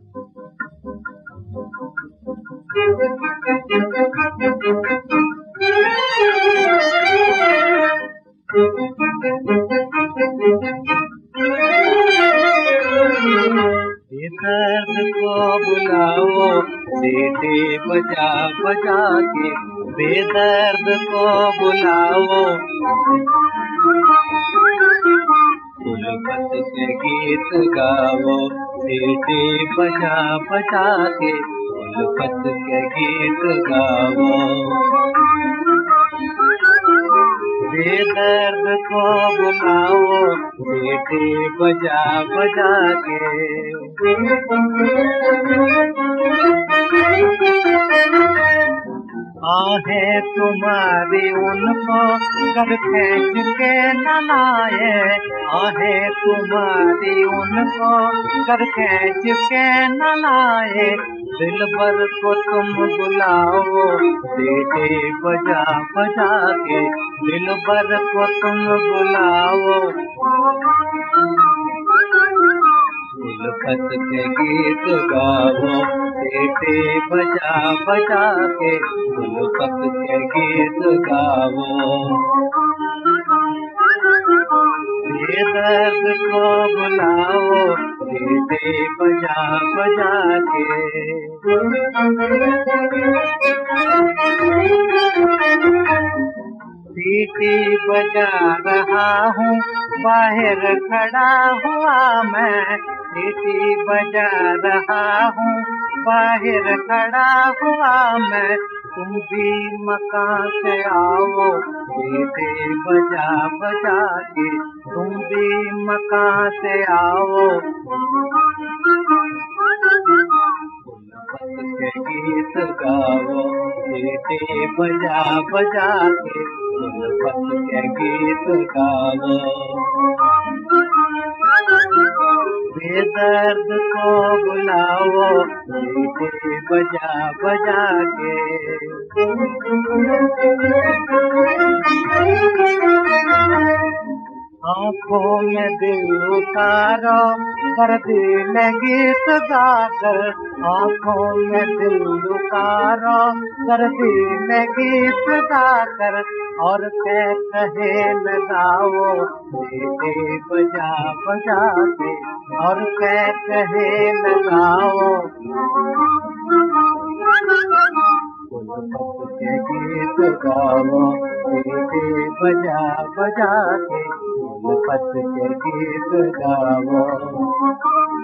दर्द को बुलाओ सीटी बजा बजा के, बेदर्द को बुलाओ। उल्फत के गीत गाओ सीटी बजा बजा के, उल्फत के गीत गाओ। बेदर्द को बुलाओ सीटी बजा बजा के। आहें तुम्हारी उनको कर खींच के न लाए, आहें तुम्हारी उनको कर खींच के न लाए। दिलबर को तुम बुलाओ सीटी बजा बजा के, दिलबर को तुम बुलाओ। उल्फत के गीत गाओ सीटी बजा बजा के, उल्फत के गीत गाओ। बेदर्द को बुलाओ सीटी बजा बजा के। सीटी बजा रहा हूँ बाहर खड़ा हुआ मैं, सीटी बजा रहा हूँ बाहर खड़ा हुआ मैं। तुम भी मकान से आओ सीटी बजा बजा के, तुम भी मकान से आओ। उल्फत के गीत गाओ सीटी बजा बजा के, उल्फत के गीत गाओ। बेदर्द को बुलाओ सीटी बजा बजा के। आँखों में दिल उतारो दर्दी में गीत गाकर, आँखों में दिल उतारो दर्दी में गीत गाकर। और कहे लगाओ सीटी बजा बजा के, और कहे लगाओ। उल्फत के गीत गाओ सीटी बजा बजा के, उल्फत के गीत गाओ।